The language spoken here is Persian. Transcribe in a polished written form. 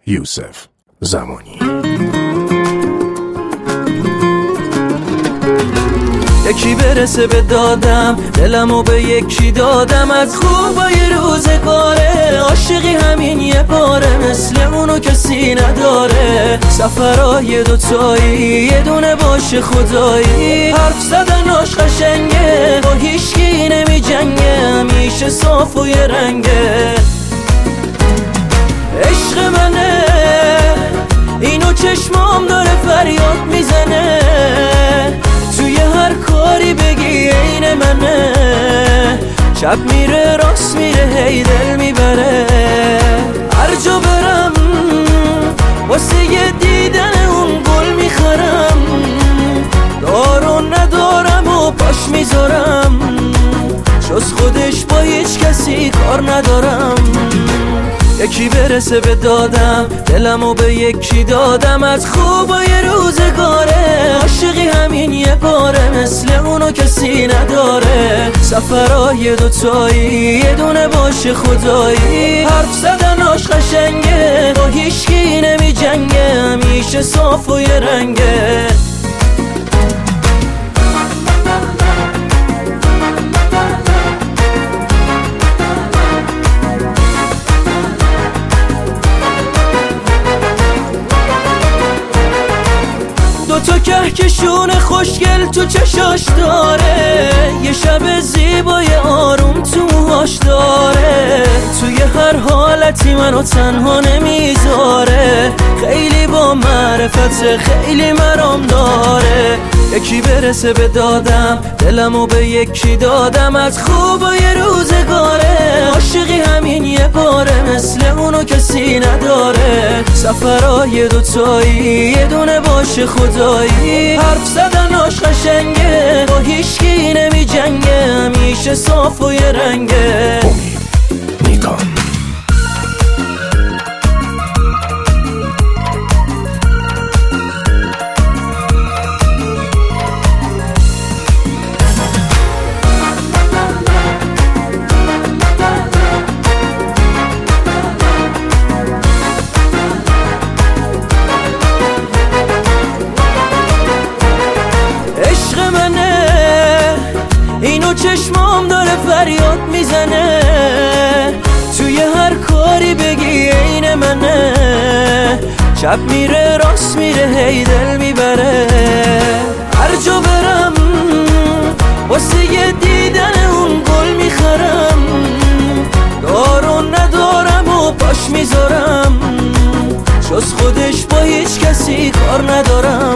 یوسف زمانی. یکی برسه به دادم، دلمو به یکی دادم، از خوبای روزگاره. عاشقی همین یه باره، مثل اونو کسی نداره. سفرهای دوتایی یه دونه باشه خدایی. حرف زدناش قشنگه، با هیچکی نمی جنگه، همیشه صاف و یه رنگه. عشق منه اینو، چشمام داره فریاد میزنه. توی هر کاری بگی عین منه. شب میره راست میره، هی دل میبره. هر جا برم واسه یه دیدن اون گل میخرم. دارو ندارم و پاش میذارم، جز خودش با هیچ کسی کار ندارم. یکی برسه به دادم، دلمو به یکی دادم، از خوبای روزگاره. عاشقی همین یه باره، مثل اونو کسی نداره. سفرهای دوتایی یه دونه باشه خدایی. حرف زدناش قشنگه، با هیچکی نمی جنگه، همیشه صاف و یه رنگه. تو کهکشون خوشگل تو چشاش داره. یه شب زیبای آروم تو موهاش داره. توی هر حالتی منو تنها نمیذاره. خیلی با معرفت، خیلی مرام داره. یکی برسه به دادم، دلمو به یکی دادم، از خوبای روزگاره. عاشقی همین یه باره، مثل اونو کسی نداره. سفرهای دوتایی یه دونه باشه خدایی. حرف زدناش قشنگه، با هیچکی نمی جنگه، همیشه صاف و یه رنگه. نیکان اینو چشمام داره فریاد میزنه. توی هر کاری بگی عین منه. شب میره راست میره، هی دل میبره. هر جا برم واسه یه دیدن اون گل میخرم. دارو ندارم و پاش میذارم، جز خودش با هیچ کسی کار ندارم.